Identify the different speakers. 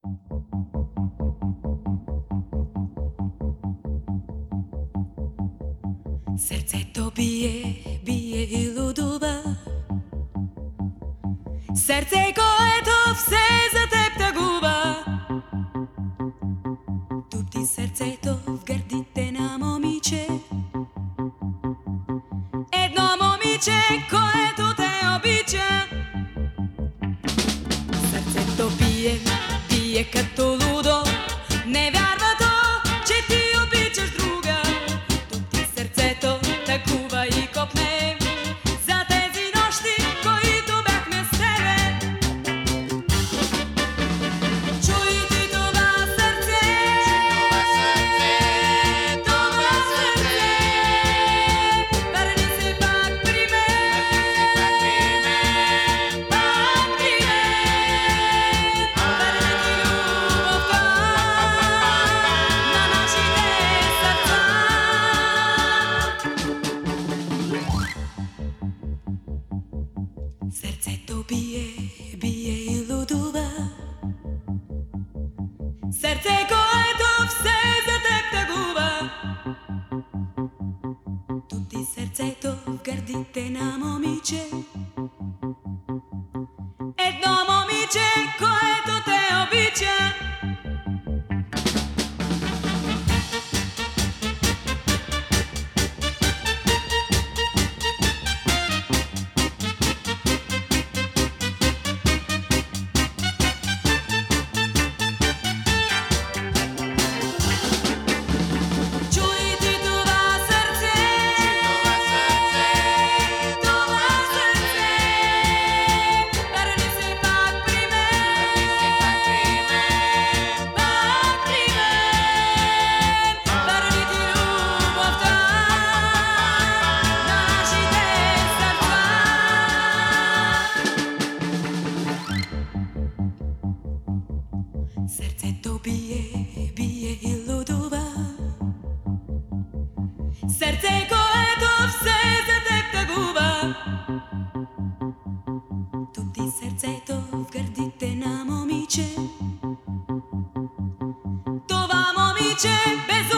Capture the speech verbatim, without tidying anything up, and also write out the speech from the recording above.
Speaker 1: Srdce to bije, bije i ludува. Сърце, което все за теб тъгува. Тупти сърцето в гърдите на момиче. Едно момиче, което те обича. Сърцето бие, бие като лудо. Не вярва то, че ти обичаш друга. Тупти сърцето, тъгува и копне. За тези нощи, които бяхме с тебе. Чуй ти това сърце, това сърце. Върни се пак при мен, пак при мен. Върни ти любовта на нашите сърца. Сърцето бие, бие и лудува. Сърце, което все за теб тъгува. Тупти сърцето в гърдите на момиче. Едно момиче, което те обича. Чуй ти това сърце, това сърце. Върни се пак при мен, пак при мен. Върни ти любовта на нашите сърца. Сърцето бие, бие и лудува. Сърце, което все за теб тъгува. Тупти сърцето в гърдите на момиче. Това момиче без